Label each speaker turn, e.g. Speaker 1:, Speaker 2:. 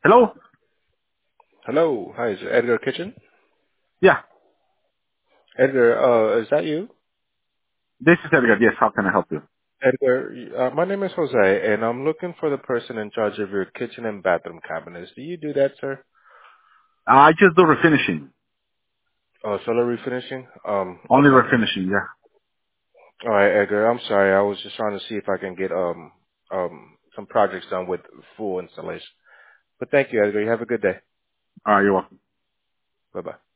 Speaker 1: Hello?
Speaker 2: Hello. Hi, is it Edgar Kitchen?
Speaker 1: Yeah,
Speaker 2: Edgar, is that you?
Speaker 1: this is Edgar. Yes, how can I help you?
Speaker 2: Edgar, my name is Jose, and I'm looking for the person in charge of your kitchen and bathroom cabinets. Do you do that, sir?
Speaker 1: I just do refinishing.
Speaker 2: Oh, solar refinishing?
Speaker 1: Only
Speaker 2: Okay.
Speaker 1: refinishing, yeah.
Speaker 2: All right, Edgar, I'm sorry. I was just trying to see if I can get some projects done with full installation. But thank you, Edgar. You have a good day.
Speaker 1: All right, you're welcome.
Speaker 2: Bye-bye.